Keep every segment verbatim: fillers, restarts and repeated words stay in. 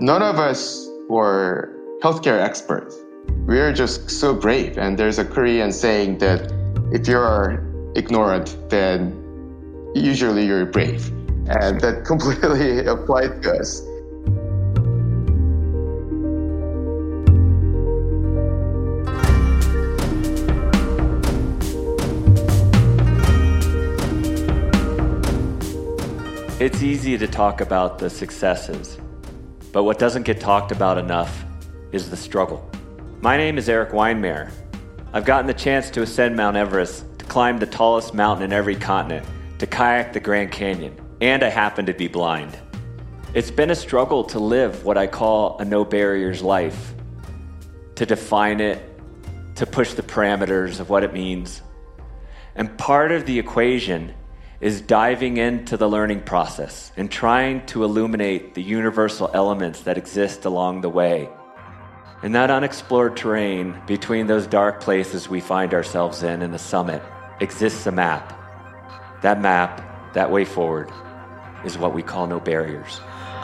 None of us were healthcare experts. We're just so brave. And there's a Korean saying that if you're ignorant, then usually you're brave. And that completely applied to us. It's easy to talk about the successes, but what doesn't get talked about enough is the struggle. My name is Eric Weinmeier. I've gotten the chance to ascend Mount Everest, to climb the tallest mountain in every continent, to kayak the Grand Canyon, and I happen to be blind. It's been a struggle to live what I call a no barriers life, to define it, to push the parameters of what it means. And part of the equation is diving into the learning process and trying to illuminate the universal elements that exist along the way. In that unexplored terrain, between those dark places we find ourselves in and the summit, exists a map. That map, that way forward, is what we call no barriers.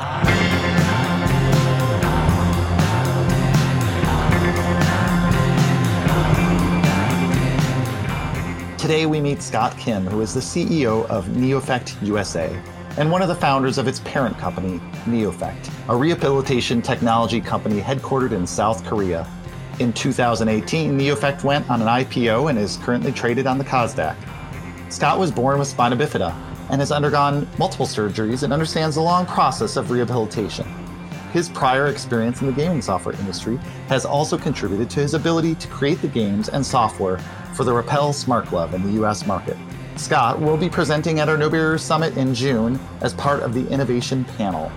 Today we meet Scott Kim, who is the C E O of Neofect U S A and one of the founders of its parent company, Neofect, a rehabilitation technology company headquartered in South Korea. In two thousand eighteen, Neofect went on an I P O and is currently traded on the Kosdaq. Scott was born with spina bifida and has undergone multiple surgeries and understands the long process of rehabilitation. His prior experience in the gaming software industry has also contributed to his ability to create the games and software for the Rappel Smart Glove in the U S market. Scott will be presenting at our No Barriers Summit in June as part of the Innovation Panel.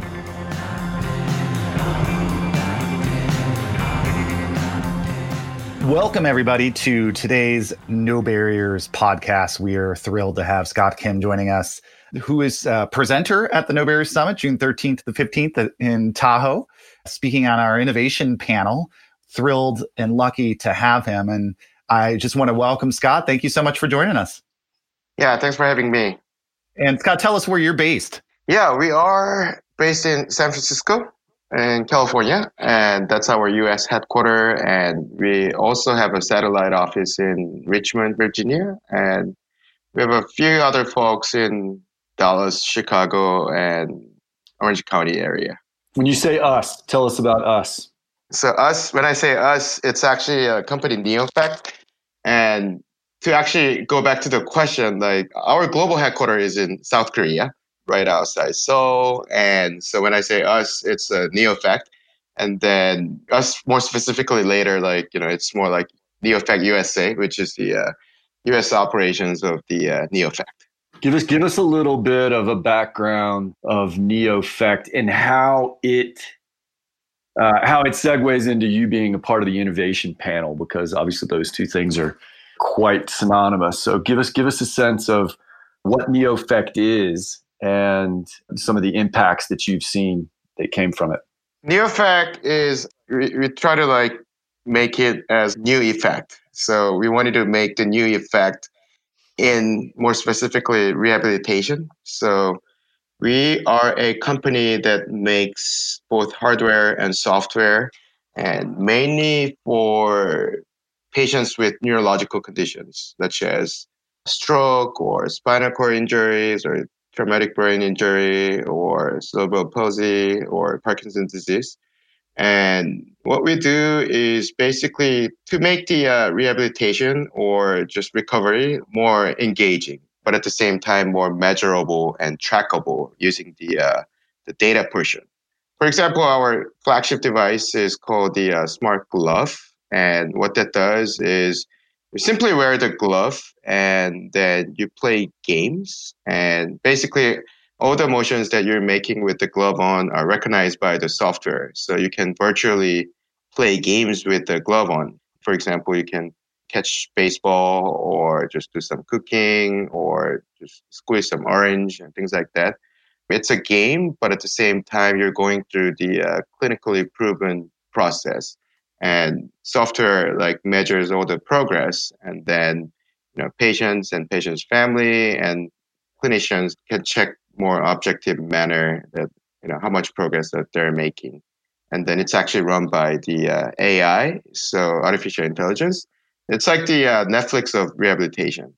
Welcome, everybody, to today's No Barriers podcast. We are thrilled to have Scott Kim joining us, who is a presenter at the No Barriers Summit, June thirteenth to the fifteenth in Tahoe, speaking on our innovation panel. Thrilled and lucky to have him. And I just want to welcome Scott. Thank you so much for joining us. Yeah, thanks for having me. And Scott, tell us where you're based. Yeah, we are based in San Francisco in California, and that's our U S headquarters. And we also have a satellite office in Richmond, Virginia. And we have a few other folks in Dallas, Chicago, and Orange County area. When you say us, tell us about us. So us, when I say us, it's actually a company, Neofect. And to actually go back to the question, like our global headquarters is in South Korea, right outside Seoul. And so when I say us, it's a Neofect. And then us more specifically later, like, you know, it's more like Neofect U S A, which is the uh, U S operations of the uh, Neofect. Give us give us a little bit of a background of Neofect and how it uh, how it segues into you being a part of the innovation panel, because obviously those two things are quite synonymous. So give us give us a sense of what Neofect is and some of the impacts that you've seen that came from it. Neofect is we, we try to like make it as new effect. So we wanted to make the new effect in more specifically rehabilitation. So we are a company that makes both hardware and software, and mainly for patients with neurological conditions, such as stroke or spinal cord injuries or traumatic brain injury or cerebral palsy or Parkinson's disease. And what we do is basically to make the uh, rehabilitation or just recovery more engaging, but at the same time more measurable and trackable using the uh, the data portion. For example, our flagship device is called the uh, Smart Glove. And what that does is you simply wear the glove and then you play games. And basically, all the motions that you're making with the glove on are recognized by the software. So you can virtually play games with the glove on. For example, you can catch baseball or just do some cooking or just squeeze some orange and things like that. It's a game, but at the same time, you're going through the uh, clinically proven process. And software like measures all the progress, and then you know patients and patients' family and clinicians can check more objective manner that you know how much progress that they're making. and then it's actually run by the uh, A I, so artificial intelligence. It's like the uh, Netflix of rehabilitation.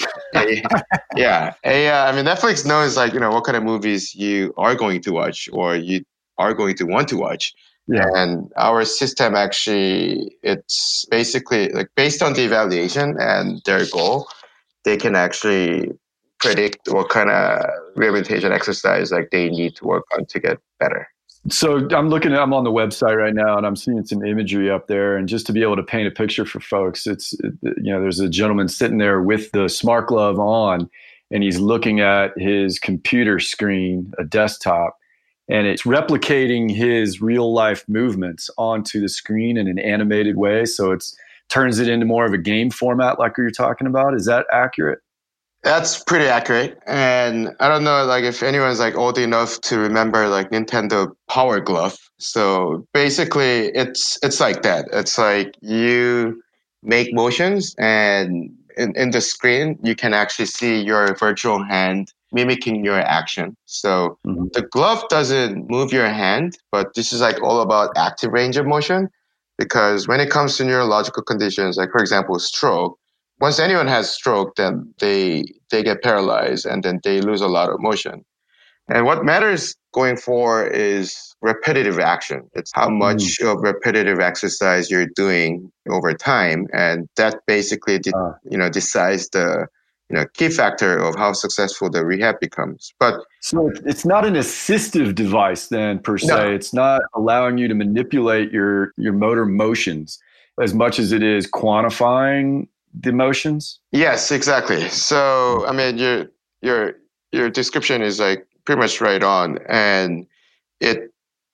A- yeah, A I. I mean, Netflix knows like you know what kind of movies you are going to watch or you are going to want to watch. Yeah. And our system actually, it's basically like based on the evaluation and their goal, they can actually predict what kind of rehabilitation exercise like they need to work on to get better. So I'm looking at, I'm on the website right now and I'm seeing some imagery up there. And just to be able to paint a picture for folks, it's, you know, there's a gentleman sitting there with the smart glove on and he's looking at his computer screen, a desktop, and it's replicating his real life movements onto the screen in an animated way. So it's turns it into more of a game format like you're talking about. Is that accurate? That's pretty accurate. And I don't know like if anyone's like old enough to remember like Nintendo Power Glove. So basically it's it's like that. It's like you make motions and in, in the screen you can actually see your virtual hand mimicking your action. So Mm-hmm. the glove doesn't move your hand, but this is like all about active range of motion. Because when it comes to neurological conditions, like for example, stroke, once anyone has stroke, then they they get paralyzed and then they lose a lot of motion. And what matters going forward is repetitive action. It's how much mm. of repetitive exercise you're doing over time, and that basically de- uh. you know decides the you know key factor of how successful the rehab becomes. But so it's not an assistive device then per se. No. It's not allowing you to manipulate your your motor motions as much as it is quantifying the emotions. Yes, exactly. So I mean, your your your description is like pretty much right on, and it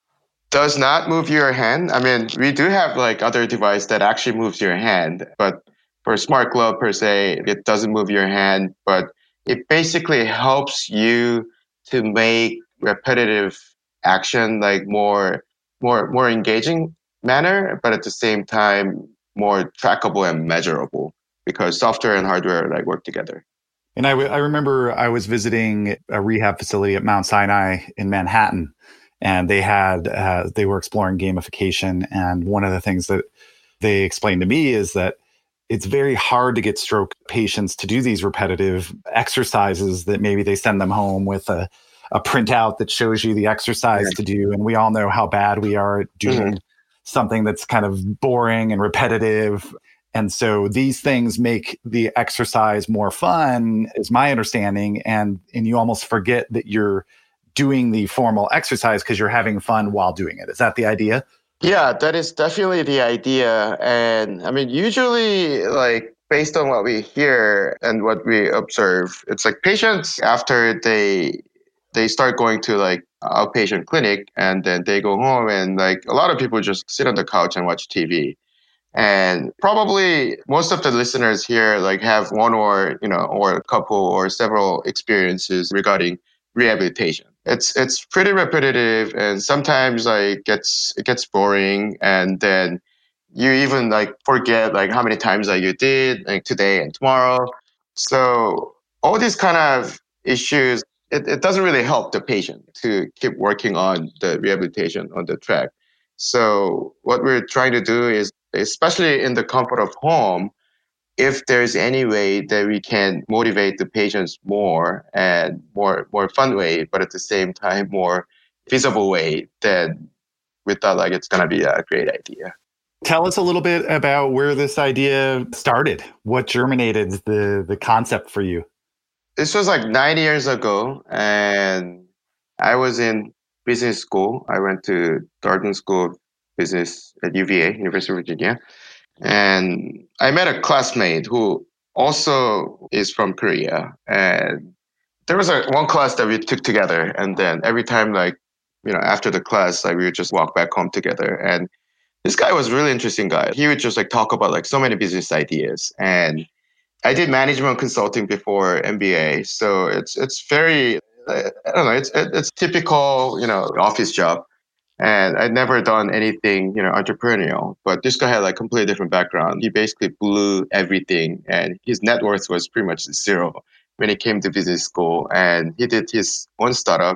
does not move your hand. I mean, we do have like other device that actually moves your hand, but for a smart glove per se, it doesn't move your hand, but it basically helps you to make repetitive action like more more more engaging manner, but at the same time more trackable and measurable, because software and hardware like work together. And I, w- I remember I was visiting a rehab facility at Mount Sinai in Manhattan, and they had uh, they were exploring gamification. And one of the things that they explained to me is that it's very hard to get stroke patients to do these repetitive exercises that maybe they send them home with a, a printout that shows you the exercise yeah. to do. And we all know how bad we are at doing mm-hmm. something that's kind of boring and repetitive. And so these things make the exercise more fun, is my understanding. And, and you almost forget that you're doing the formal exercise because you're having fun while doing it. Is that the idea? Yeah, that is definitely the idea. And I mean, usually like based on what we hear and what we observe, it's like patients after they they start going to like outpatient clinic and then they go home and like a lot of people just sit on the couch and watch T V. And probably most of the listeners here like have one or, you know, or a couple or several experiences regarding rehabilitation. It's it's pretty repetitive and sometimes like gets it gets boring, and then you even like forget like how many times like you did like today and tomorrow. So all these kind of issues, it, it doesn't really help the patient to keep working on the rehabilitation on the track. So what we're trying to do is, especially in the comfort of home, if there's any way that we can motivate the patients more and more more fun way, but at the same time more feasible way, then we thought like it's gonna be a great idea. Tell us a little bit about where this idea started. What germinated the the concept for you? This was like nine years ago, and I was in business school. I went to Darden School of Business at U V A, University of Virginia. And I met a classmate who also is from Korea. And there was a one class that we took together. And then every time, like, you know, after the class, like we would just walk back home together. And this guy was a really interesting guy. He would just like talk about like so many business ideas. And I did management consulting before M B A. So it's it's very, I don't know, it's it's typical, you know, office job. And I'd never done anything, you know, entrepreneurial. But this guy had like completely different background. He basically blew everything, and his net worth was pretty much zero when he came to business school. And he did his own startup,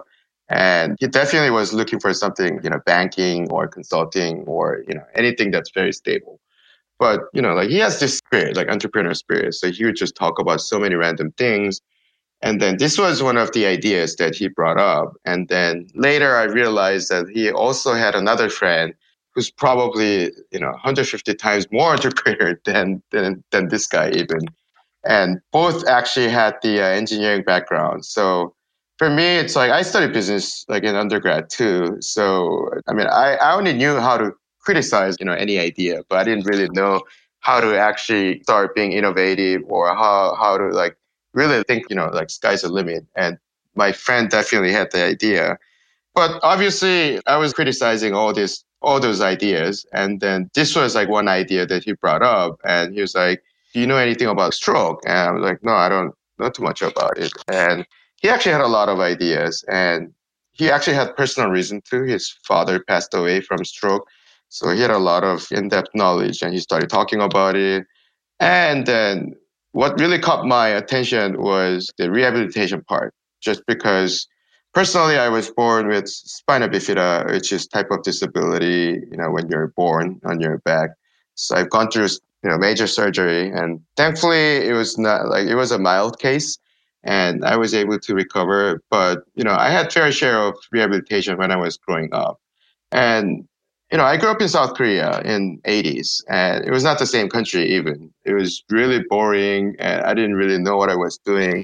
And he definitely was looking for something, you know, banking or consulting or, you know, anything that's very stable. But, you know, like he has this spirit, like entrepreneur spirit. So he would just talk about so many random things. And then this was one of the ideas that he brought up. And then later I realized that he also had another friend who's probably, you know, one hundred fifty times more entrepreneur than, than, than this guy even. And both actually had the uh, engineering background. So for me, it's like I studied business like in undergrad too. So, I mean, I, I only knew how to criticize, you know, any idea, but I didn't really know how to actually start being innovative or how, how to like really think, you know, like sky's the limit. And my friend definitely had the idea. But obviously, I was criticizing all this, all those ideas. And then this was like one idea that he brought up. And he was like, do you know anything about stroke? And I was like, no, I don't know too much about it. And he actually had a lot of ideas. And he actually had personal reason to. His father passed away from stroke. So he had a lot of in-depth knowledge and he started talking about it. And then what really caught my attention was the rehabilitation part, just because personally I was born with spina bifida, which is type of disability, you know, when you're born on your back. So I've gone through, you know, major surgery, and thankfully it was not like it was a mild case and I was able to recover. But, you know, I had fair share of rehabilitation when I was growing up. And you know, I grew up in South Korea in eighties, and it was not the same country even. It was really boring, and I didn't really know what I was doing.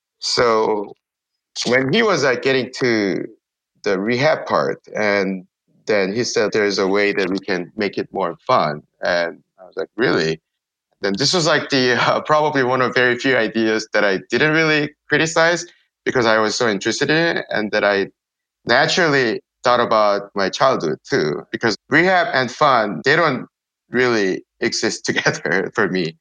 So when he was like getting to the rehab part, and then he said there's a way that we can make it more fun, and I was like, really? Then this was like the uh, probably one of very few ideas that I didn't really criticize because I was so interested in it, and that I naturally thought about my childhood too, because rehab and fun, they don't really exist together for me.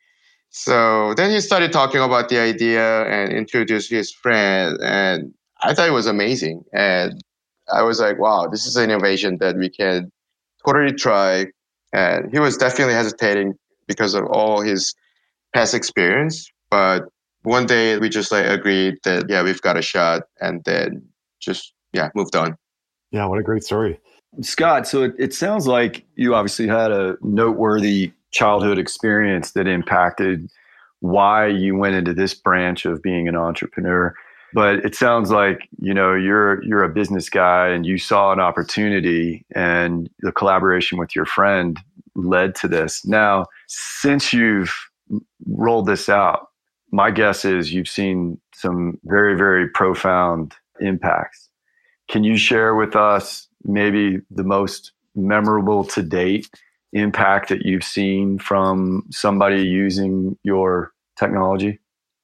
So then he started talking about the idea and introduced his friend, and I thought it was amazing. And I was like, wow, this is an innovation that we can totally try. And he was definitely hesitating because of all his past experience. But one day we just like agreed that, yeah, we've got a shot, and then just, yeah, moved on. Yeah, what a great story. Scott, so it, it sounds like you obviously had a noteworthy childhood experience that impacted why you went into this branch of being an entrepreneur. But it sounds like, you know, you're you're a business guy and you saw an opportunity, and the collaboration with your friend led to this. Now, since you've rolled this out, my guess is you've seen some very, very profound impacts. Can you share with us maybe the most memorable to date impact that you've seen from somebody using your technology?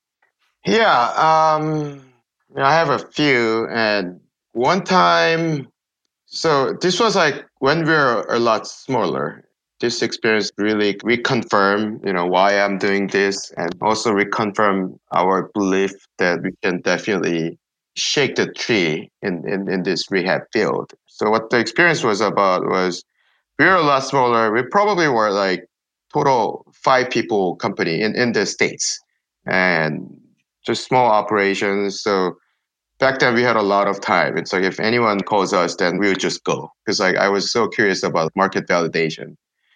Yeah, um, I have a few. And one time, so this was like when we were a lot smaller. This experience really reconfirmed, you know, why I'm doing this, and also reconfirm our belief that we can definitely shake the tree in, in, in this rehab field. So what the experience was about was we were a lot smaller. We probably were like total five people company in, in the States, and just small operations. So back then we had a lot of time. It's like if anyone calls us, then we would just go, because like I was so curious about market validation.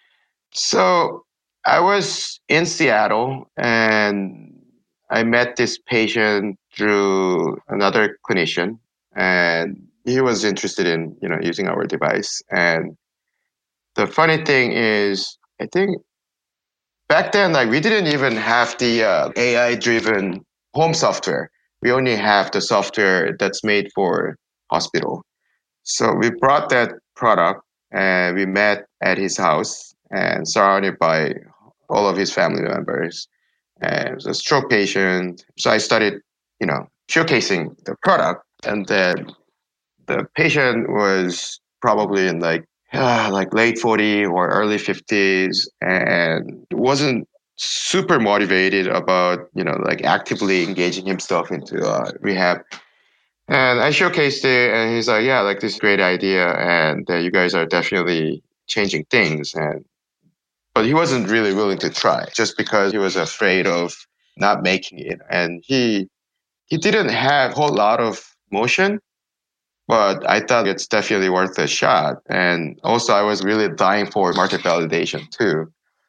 So I was in Seattle and I met this patient through another clinician, and he was interested in, you know, using our device. And the funny thing is, I think back then, like we didn't even have the uh, A I driven home software. We only have the software that's made for hospital. So we brought that product and we met at his house and surrounded by all of his family members. And it was a stroke patient. So I started, you know, showcasing the product. And then the patient was probably in like, uh, like late forties or early fifties and wasn't super motivated about, you know, like actively engaging himself into uh, rehab. And I showcased it, and he's like, "Yeah, like this is a great idea, and uh, you guys are definitely changing things." And but he wasn't really willing to try, just because he was afraid of not making it, and he he didn't have a whole lot of motion. but I thought it's definitely worth a shot. And also, I was really dying for market validation too.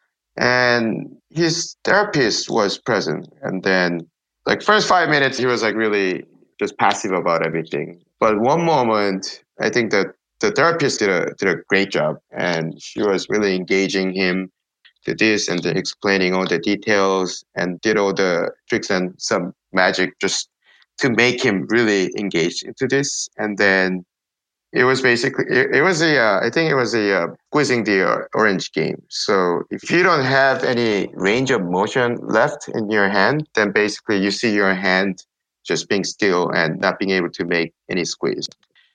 And his therapist was present. And then, like, first five minutes, he was like really just passive about everything. But one moment, I think that the therapist did a did a great job, and she was really engaging him to this and then explaining all the details and did all the tricks and some magic just to make him really engaged into this. And then it was basically it, it was a uh, I think it was a uh, quizzing the uh, orange game. So if you don't have any range of motion left in your hand, then basically you see your hand just being still and not being able to make any squeeze.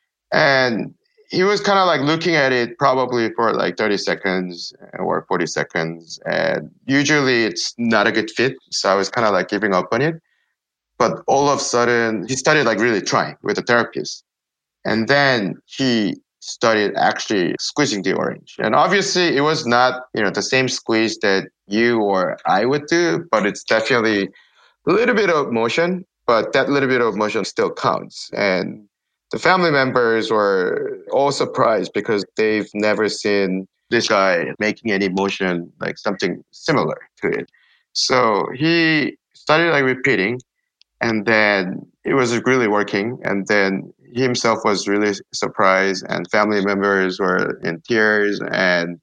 And he was kind of like looking at it probably for like thirty seconds or forty seconds. And usually it's not a good fit. So I was kind of like giving up on it. But all of a sudden, he started like really trying with the therapist. And then he started actually squeezing the orange. And obviously it was not, you know, the same squeeze that you or I would do, but it's definitely a little bit of motion, but that little bit of motion still counts. And the family members were all surprised because they've never seen this guy making any motion, like something similar to it. So he started like repeating, and then it was really working. And then he himself was really surprised, and family members were in tears. And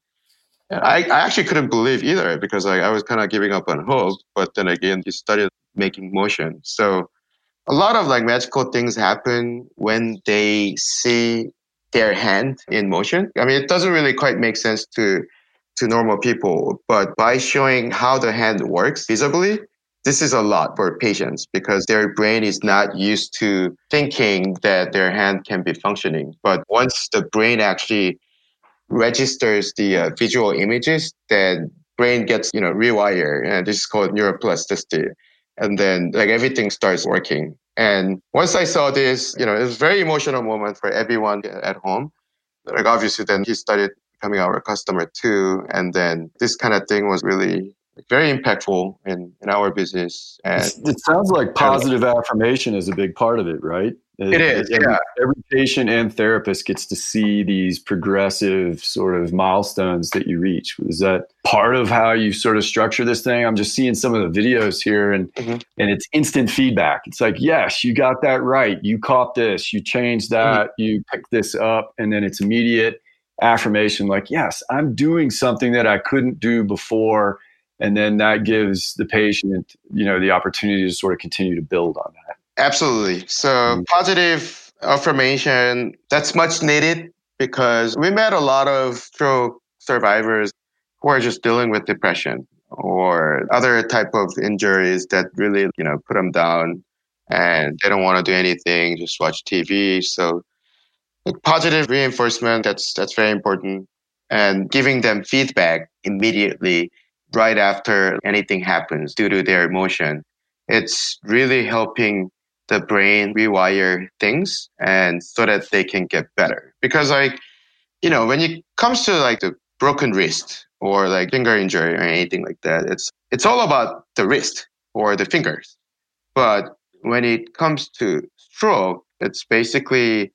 I, I actually couldn't believe either because I, I was kind of giving up on hope. But then again, he started making motion. So a lot of like magical things happen when they see their hand in motion. I mean, it doesn't really quite make sense to to normal people, but by showing how the hand works visibly, this is a lot for patients because their brain is not used to thinking that their hand can be functioning. But once the brain actually registers the uh, visual images, then brain gets, you know, rewired. And this is called neuroplasticity. And then like everything starts working. And once I saw this, you know, it was a very emotional moment for everyone at home. Like obviously then he started becoming our customer too. And then this kind of thing was really very impactful in, in our business. And it sounds like positive affirmation is a big part of it, right? It, it is, every, yeah. Every patient and therapist gets to see these progressive sort of milestones that you reach. Is that part of how you sort of structure this thing? I'm just seeing some of the videos here, and mm-hmm. and it's instant feedback. It's like, yes, you got that right. You caught this. You changed that. Mm-hmm. You picked this up, and then it's immediate affirmation. Like, yes, I'm doing something that I couldn't do before. And then that gives the patient, you know, the opportunity to sort of continue to build on that. Absolutely. So mm-hmm. positive affirmation, that's much needed because we met a lot of stroke survivors who are just dealing with depression or other type of injuries that really, you know, put them down and they don't want to do anything, just watch T V. So like, positive reinforcement, that's that's very important. And giving them feedback immediately right after anything happens due to their emotion, it's really helping the brain rewire things and so that they can get better. Because like, you know, when it comes to like the broken wrist or like finger injury or anything like that, it's it's all about the wrist or the fingers. But when it comes to stroke, it's basically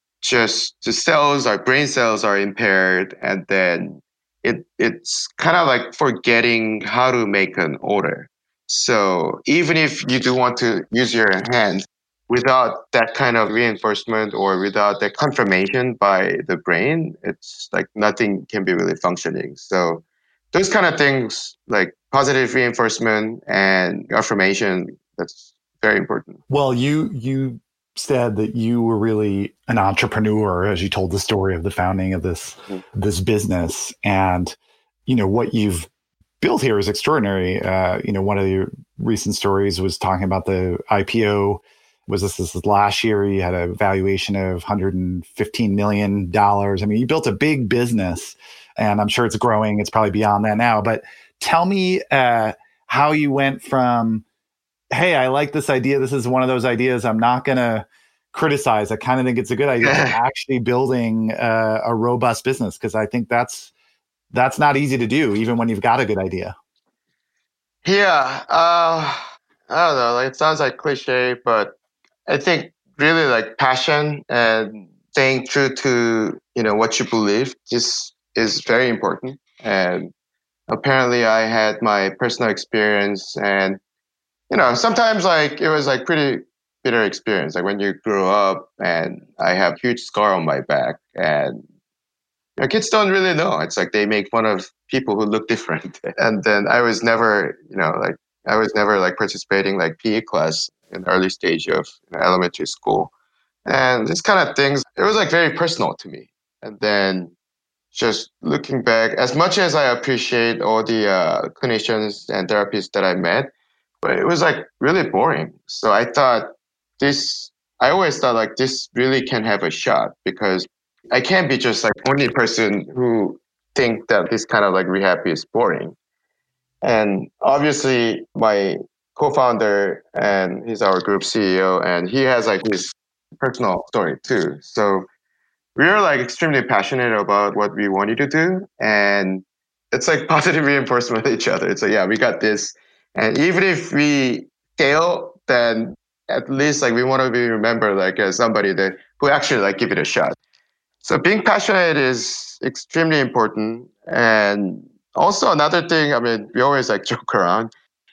just the cells, our brain cells are impaired, and then it it's kind of like forgetting how to make an order. So even if you do want to use your hands without that kind of reinforcement or without that confirmation by the brain, it's like nothing can be really functioning. So those kind of things like positive reinforcement and affirmation, that's very important. Well, you you said that you were really an entrepreneur as you told the story of the founding of this mm-hmm. this business, and you know what you've built here is extraordinary. Uh, you know, one of your recent stories was talking about the I P O. Was this this last year? You had a valuation of one hundred fifteen million dollars. I mean, you built a big business, and I'm sure it's growing. It's probably beyond that now. But tell me uh, how you went from, hey, I like this idea. This is one of those ideas I'm not going to criticize. I kind of think it's a good idea to actually building uh, a robust business, because I think that's that's not easy to do, even when you've got a good idea. Yeah. Uh, I don't know. Like, it sounds like cliche, but I think really like passion and staying true to, you know, what you believe just is very important. And apparently I had my personal experience, and, you know, sometimes like it was like pretty bitter experience. Like when you grow up, and I have huge scar on my back, and you know, kids don't really know. It's like they make fun of people who look different. And then I was never, you know, like I was never like participating like P E class in the early stage of, you know, elementary school. And this kind of things, it was like very personal to me. And then just looking back, as much as I appreciate all the uh, clinicians and therapists that I met, but it was like really boring. So I thought this, I always thought like this really can have a shot, because I can't be just like only person who think that this kind of like rehab is boring. And obviously my co-founder, and he's our group C E O, and he has like his personal story too. So we are like extremely passionate about what we wanted to do, and it's like positive reinforcement with each other. It's like, yeah, we got this. And even if we fail, then at least like we want to be remembered like as somebody that who actually like give it a shot. So being passionate is extremely important. And also another thing, I mean, we always like joke around,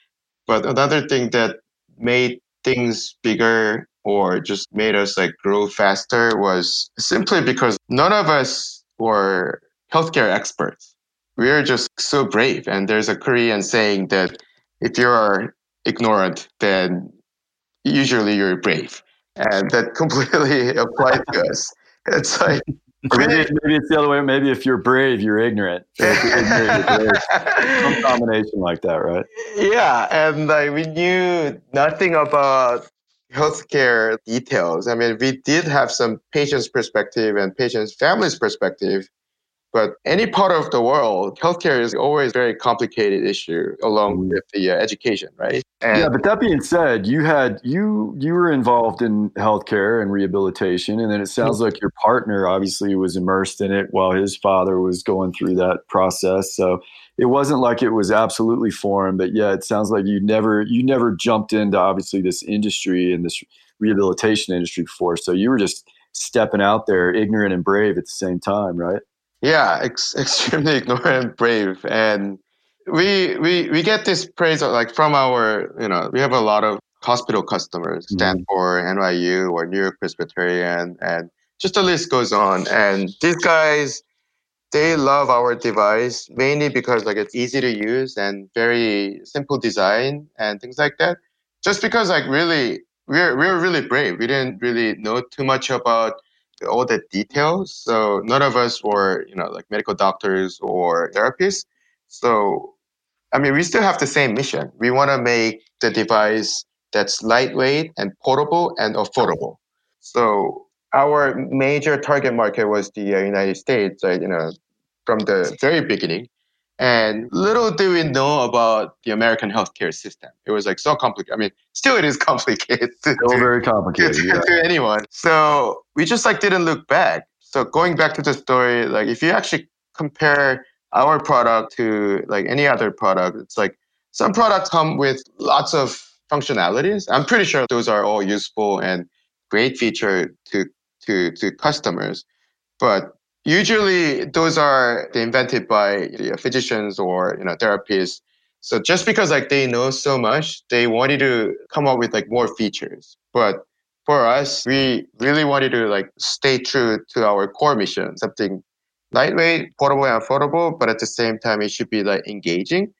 but another thing that made things bigger or just made us like grow faster was simply because none of us were healthcare experts. We are just so brave. And there's a Korean saying that if you are ignorant, then usually you're brave. And that completely applied to us. It's like, Or maybe, maybe it's the other way. Maybe if you're brave, you're ignorant. If you're ignorant, you're brave. Some combination like that, right? Yeah, and like we knew nothing about healthcare details. I mean, we did have some patient's perspective and patient's family's perspective, but any part of the world, healthcare is always a very complicated issue along mm-hmm. with the uh, education, right? And yeah, but that being said, you had you you were involved in healthcare and rehabilitation, and then it sounds like your partner obviously was immersed in it while his father was going through that process. So it wasn't like it was absolutely foreign, but yeah, it sounds like you never you never jumped into obviously this industry and this rehabilitation industry before. So you were just stepping out there, ignorant and brave at the same time, right? Yeah, ex- extremely ignorant and brave. And we we we get this praise like from our, you know, we have a lot of hospital customers, Stanford, mm-hmm. N Y U, or New York Presbyterian, and just the list goes on. And these guys, they love our device mainly because like it's easy to use and very simple design and things like that. Just because like really we're we're really brave. We didn't really know too much about all the details. So none of us were, you know, like medical doctors or therapists. So, I mean, we still have the same mission. We want to make the device that's lightweight and portable and affordable. So our major target market was the uh, United States, uh, you know, from the very beginning. And little do we know about the American healthcare system. It was like so complicated. I mean, still it is complicated. To, still very complicated, to, yeah. to anyone. So we just like didn't look back. So going back to the story, like if you actually compare our product to like any other product, it's like some products come with lots of functionalities. I'm pretty sure those are all useful and great feature to to to customers. But usually those are invented by physicians or, you know, therapists. So just because like they know so much, they wanted to come up with like more features. But for us, we really wanted to like stay true to our core mission, something lightweight, portable, and affordable, but at the same time, it should be like engaging.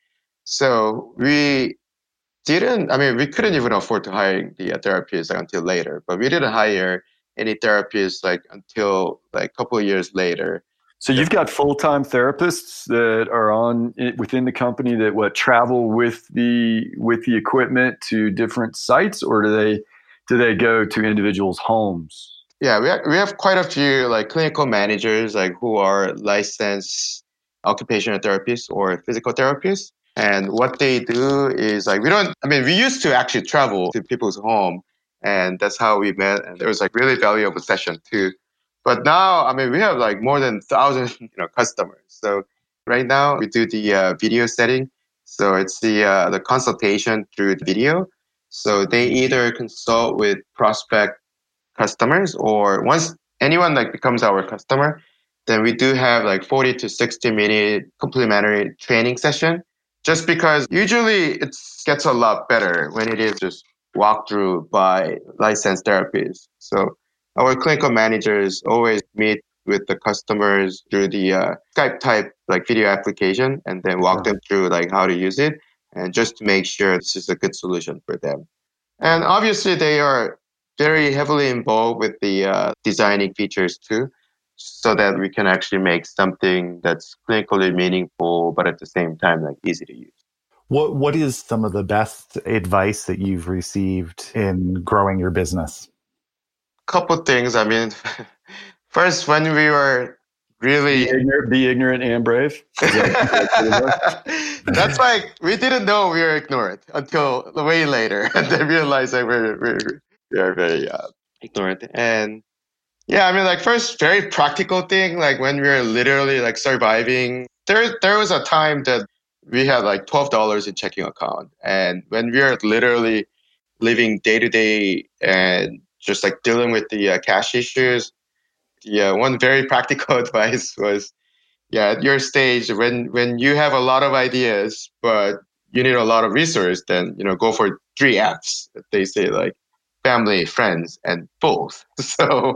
So we didn't, I mean, we couldn't even afford to hire the uh, therapists like, until later, but we didn't hire any therapists like until like a couple of years later. So you've got full-time therapists that are on within the company that what travel with the with the equipment to different sites, or do they do they go to individuals' homes? Yeah, we have, we have quite a few like clinical managers like who are licensed occupational therapists or physical therapists. And what they do is like we don't. I mean, we used to actually travel to people's home. And that's how we met. And it was like really valuable session too. But now, I mean, we have like more than thousand, you know, customers. So right now we do the uh, video setting. So it's the uh, the consultation through the video. So they either consult with prospect customers, or once anyone like becomes our customer, then we do have like forty to sixty minute complimentary training session. Just because usually it gets a lot better when it is just walked through by licensed therapists. So our clinical managers always meet with the customers through the uh, Skype type like video application and then walk them through like how to use it and just to make sure this is a good solution for them. And obviously they are very heavily involved with the uh, designing features too, so that we can actually make something that's clinically meaningful, but at the same time, like easy to use. What What is some of the best advice that you've received in growing your business? Couple things. I mean, first, when we were really be ignorant, be ignorant and brave. That's like we didn't know we were ignorant until way later, and then realized that we're, we're we are very uh, ignorant. And yeah, I mean, like first, very practical thing. Like when we were literally like surviving, there there was a time that we had like twelve dollars in checking account, and when we were literally living day to day and just like dealing with the uh, cash issues, yeah, one very practical advice was, yeah, at your stage, when when you have a lot of ideas, but you need a lot of resource, then, you know, go for three F's. They say like family, friends, and both. So,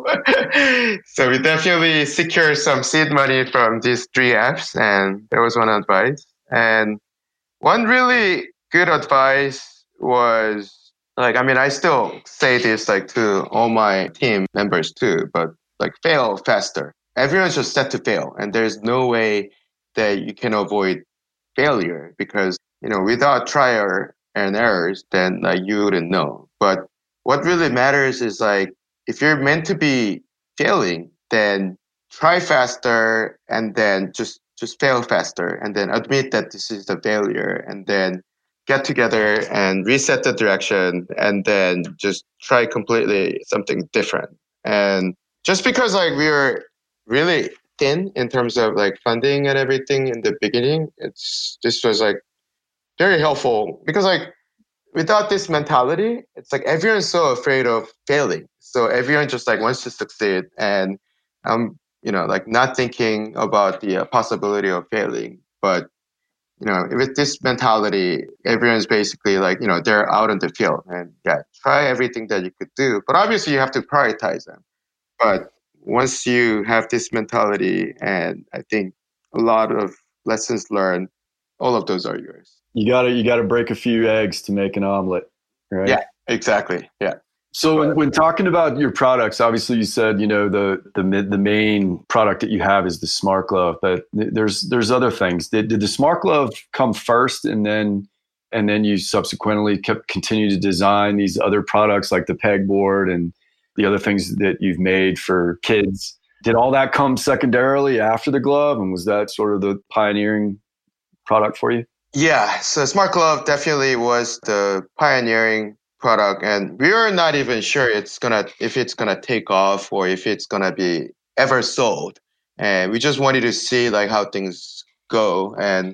so we definitely secure some seed money from these three F's, and that was one advice. And one really good advice was like, I mean, I still say this like to all my team members too, but like fail faster. Everyone's just set to fail, and there's no way that you can avoid failure because, you know, without trial and errors, then like you wouldn't know. But what really matters is like, if you're meant to be failing, then try faster and then just, just fail faster and then admit that this is a failure and then get together and reset the direction and then just try completely something different. And just because like we were really thin in terms of like funding and everything in the beginning, it's this was like very helpful because like without this mentality, it's like everyone's so afraid of failing. So everyone just like wants to succeed and um you know like not thinking about the uh, possibility of failing. But you know, with this mentality, everyone's basically like, you know, they're out in the field and yeah, try everything that you could do. But obviously you have to prioritize them. But once you have this mentality, and I think a lot of lessons learned, all of those are yours. You gotta you gotta break a few eggs to make an omelet, right? Yeah, exactly. Yeah. So when, when talking about your products, obviously you said, you know, the the the main product that you have is the Smart Glove, but there's there's other things. Did did the Smart Glove come first, and then and then you subsequently kept continue to design these other products like the pegboard and the other things that you've made for kids? Did all that come secondarily after the glove, and was that sort of the pioneering product for you? Yeah, so Smart Glove definitely was the pioneering product, and we were not even sure it's gonna if it's gonna take off or if it's gonna be ever sold. And we just wanted to see like how things go. And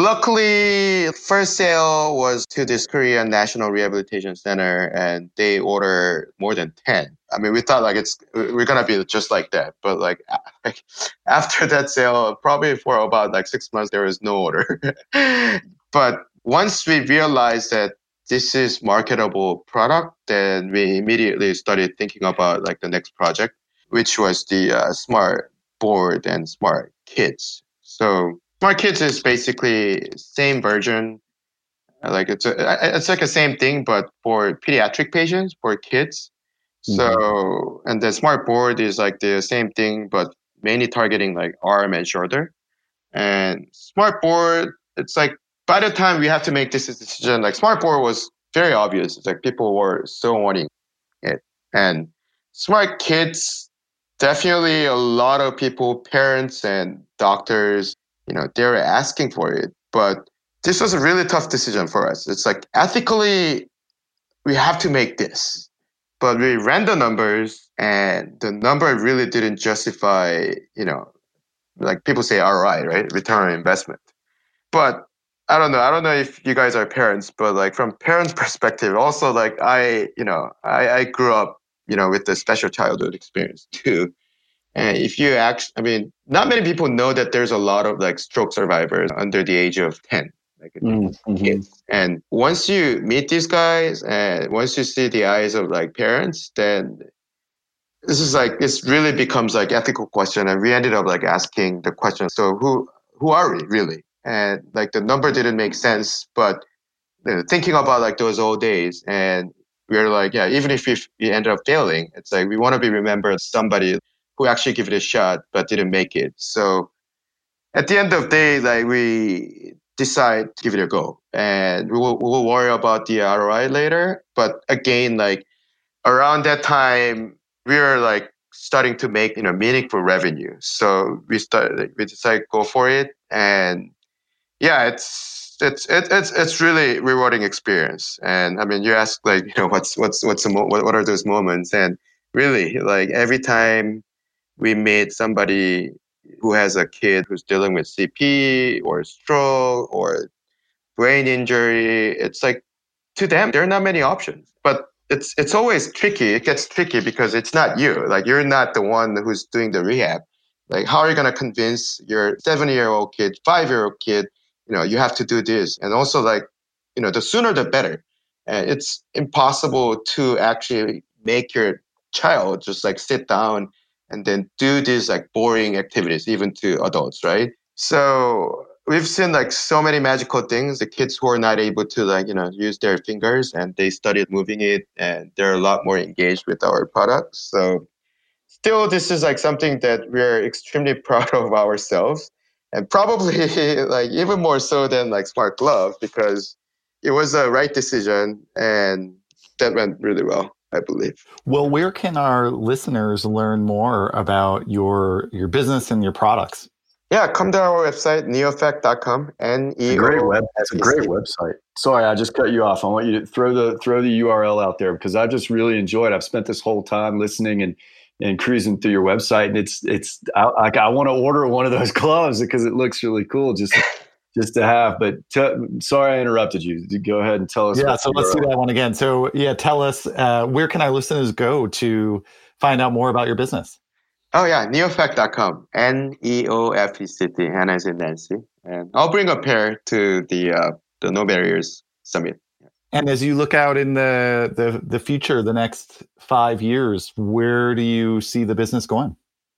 luckily, first sale was to this Korean National Rehabilitation Center, and they order more than ten. I mean, we thought like it's we're gonna be just like that, but like, like after that sale, probably for about like six months, there was no order. But once we realized that this is marketable product, then we immediately started thinking about like the next project, which was the uh, Smart Board and Smart Kids. So Smart Kids is basically same version, like it's a, it's like the same thing, but for pediatric patients, for kids. Mm-hmm. So, and the Smart Board is like the same thing, but mainly targeting like arm and shoulder. And Smart Board, it's like by the time we have to make this decision, like Smart Board was very obvious. It's like people were so wanting it. And Smart Kids, definitely a lot of people, parents and doctors, you know, they were asking for it. But this was a really tough decision for us. It's like ethically, we have to make this. But we ran the numbers, and the number really didn't justify, you know, like people say R O I, right? Return on investment. But I don't know. I don't know if you guys are parents, but like from parents' perspective, also like I, you know, I, I grew up, you know, with the special childhood experience too. And if you actually, I mean, not many people know that there's a lot of like stroke survivors under the age of ten, like Mm-hmm. kids. And once you meet these guys and once you see the eyes of like parents, then this is like, this really becomes like ethical question. And we ended up like asking the question, so who, who are we really? And like the number didn't make sense, but you know, thinking about like those old days, and we were like, yeah, even if we, we ended up failing, it's like we want to be remembered as somebody who actually gave it a shot but didn't make it. So at the end of the day, like we decide to give it a go, and we will, we'll worry about the R O I later. But again, like around that time, we were like starting to make you know meaningful revenue. So we started, we decided to go for it, and yeah, it's it's it, it's it's really rewarding experience. And I mean, you ask like you know what's what's what's the mo- what what are those moments? And really, like every time we meet somebody who has a kid who's dealing with C P or stroke or brain injury, it's like to them there are not many options. But it's it's always tricky. It gets tricky because it's not you. Like you're not the one who's doing the rehab. Like how are you gonna convince your seven year old kid, five year old kid, you know, you have to do this? And also like, you know, the sooner the better. And it's impossible to actually make your child just like sit down and then do these like boring activities, even to adults, right? So we've seen like so many magical things. The kids who are not able to like, you know, use their fingers and they started moving it and they're a lot more engaged with our products. So still, this is like something that we're extremely proud of ourselves, and probably like even more so than like Smart Glove, because it was a right decision and that went really well, I believe. Well, where can our listeners learn more about your your business and your products? Yeah, come to our website, neofect dot com. N E O F E C T. It's a great web. It's a great website. Sorry, I just cut you off. I want you to throw the throw the U R L out there because I just really enjoyed. I've spent this whole time listening and and cruising through your website, and it's it's I, like I want to order one of those gloves because it looks really cool just just to have. But t- sorry, I interrupted you. Go ahead and tell us. Yeah, so let's do that one again. So yeah, tell us uh, where can our listeners go to find out more about your business? Oh yeah, neofect dot com. N E O F E C T. Hannah is in Nancy, and I'll bring a pair to the uh, the No Barriers Summit. And as you look out in the, the the future, the next five years, where do you see the business going?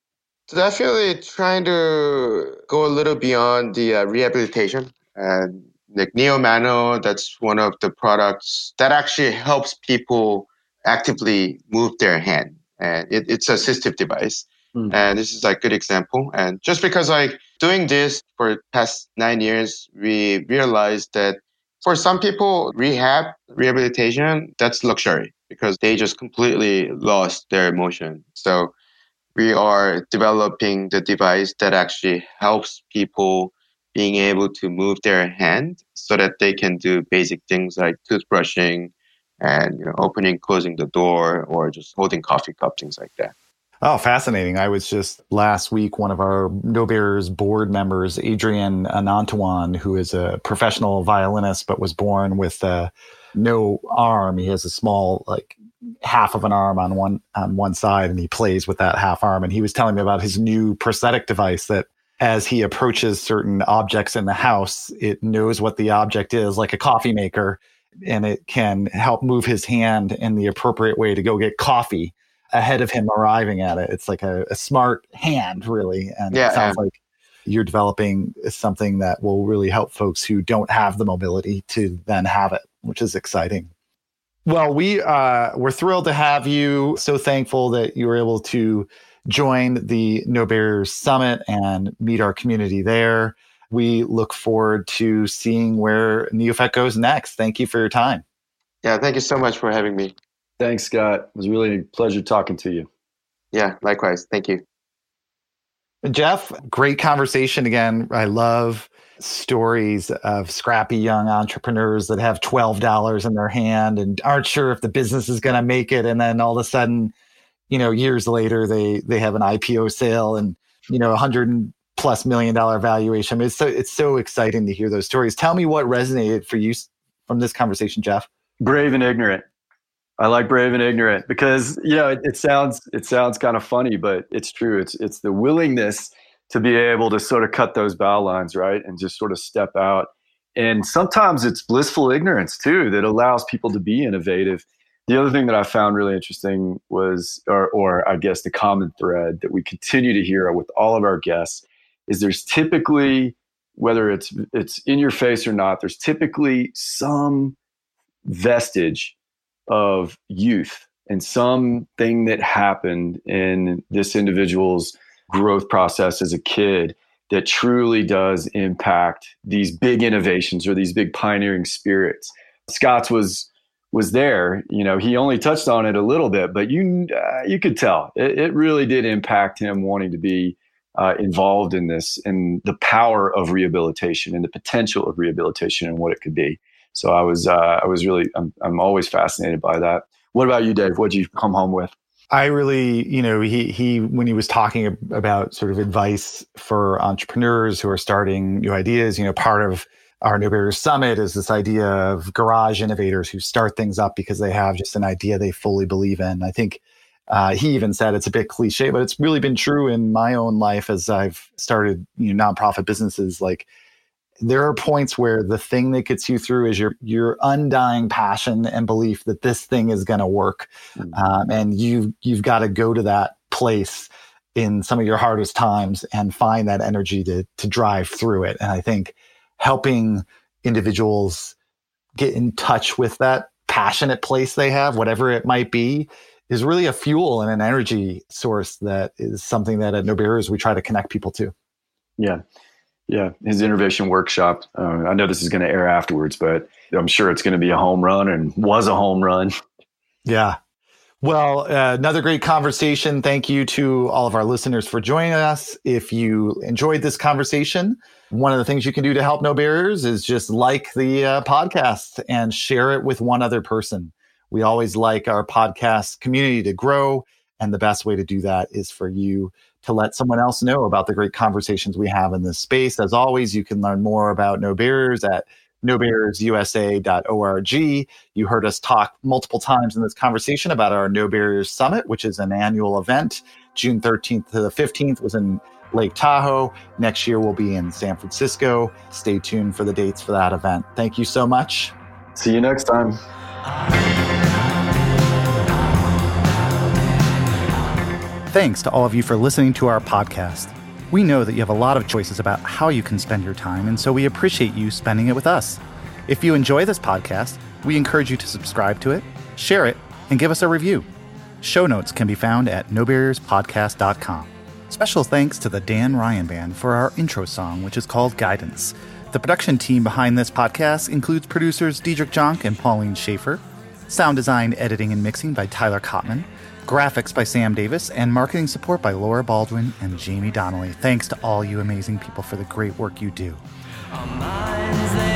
So definitely trying to go a little beyond the uh, rehabilitation. And like NeoMano, that's one of the products that actually helps people actively move their hand. And it, it's an assistive device. Mm. And this is like a good example. And just because like doing this for the past nine years, we realized that for some people, rehab, rehabilitation, that's luxury because they just completely lost their motion. So we are developing the device that actually helps people being able to move their hand so that they can do basic things like toothbrushing and you know, opening, closing the door, or just holding coffee cup, things like that. Oh, fascinating. I was just last week, one of our No Bears board members, Adrian Anantawan, who is a professional violinist, but was born with uh, no arm. He has a small, like half of an arm on one, on one side, and he plays with that half arm. And he was telling me about his new prosthetic device that as he approaches certain objects in the house, it knows what the object is, like a coffee maker, and it can help move his hand in the appropriate way to go get coffee ahead of him arriving at it. It's like a, a smart hand, really. And yeah, it sounds yeah. like you're developing something that will really help folks who don't have the mobility to then have it, which is exciting. Well, we, uh, we're thrilled to have you. So thankful that you were able to join the No Barriers Summit and meet our community there. We look forward to seeing where NeoFect goes next. Thank you for your time. Yeah, thank you so much for having me. Thanks, Scott. It was really a pleasure talking to you. Yeah, likewise. Thank you. Jeff, great conversation again. I love stories of scrappy young entrepreneurs that have twelve dollars in their hand and aren't sure if the business is going to make it. And then all of a sudden, you know, years later, they they have an I P O sale and, you know, a hundred plus million dollar valuation. I mean, it's so, it's so exciting to hear those stories. Tell me what resonated for you from this conversation, Jeff. Brave and ignorant. I like brave and ignorant because, you know, it, it sounds it sounds kind of funny, but it's true. It's it's the willingness to be able to sort of cut those bow lines, right, and just sort of step out. And sometimes it's blissful ignorance too that allows people to be innovative. The other thing that I found really interesting was, or, or I guess the common thread that we continue to hear with all of our guests, is there's typically, whether it's it's in your face or not, there's typically some vestige of youth and something that happened in this individual's growth process as a kid that truly does impact these big innovations or these big pioneering spirits. Scott's was was there. You know, he only touched on it a little bit, but you uh, you could tell it, it really did impact him wanting to be uh, involved in this and the power of rehabilitation and the potential of rehabilitation and what it could be. So I was uh, I was really I'm I'm always fascinated by that. What about you, Dave? What did you come home with? I really, you know, he he when he was talking about sort of advice for entrepreneurs who are starting new ideas, you know, part of our No Barriers Summit is this idea of garage innovators who start things up because they have just an idea they fully believe in. I think uh, he even said it's a bit cliche, but it's really been true in my own life as I've started, you know, nonprofit businesses. Like, there are points where the thing that gets you through is your your undying passion and belief that this thing is going to work, mm-hmm. um, and you you've got to go to that place in some of your hardest times and find that energy to to drive through it. And I think helping individuals get in touch with that passionate place they have, whatever it might be, is really a fuel and an energy source that is something that at No Barriers we try to connect people to. Yeah. Yeah, his innovation workshop. Uh, I know this is going to air afterwards, but I'm sure it's going to be a home run and was a home run. Yeah. Well, uh, another great conversation. Thank you to all of our listeners for joining us. If you enjoyed this conversation, one of the things you can do to help No Barriers is just like the uh, podcast and share it with one other person. We always like our podcast community to grow, and the best way to do that is for you to let someone else know about the great conversations we have in this space. As always, you can learn more about No Barriers at no barriers u s a dot org. You heard us talk multiple times in this conversation about our No Barriers Summit, which is an annual event. June thirteenth to the fifteenth was in Lake Tahoe. Next year we'll be in San Francisco. Stay tuned for the dates for that event. Thank you so much. See you next time. Thanks to all of you for listening to our podcast. We know that you have a lot of choices about how you can spend your time, and so we appreciate you spending it with us. If you enjoy this podcast, we encourage you to subscribe to it, share it, and give us a review. Show notes can be found at no barriers podcast dot com. Special thanks to the Dan Ryan Band for our intro song, which is called Guidance. The production team behind this podcast includes producers Diedrich Jonk and Pauline Schaefer, sound design, editing, and mixing by Tyler Kottman, graphics by Sam Davis, and marketing support by Laura Baldwin and Jamie Donnelly. Thanks to all you amazing people for the great work you do. Our minds,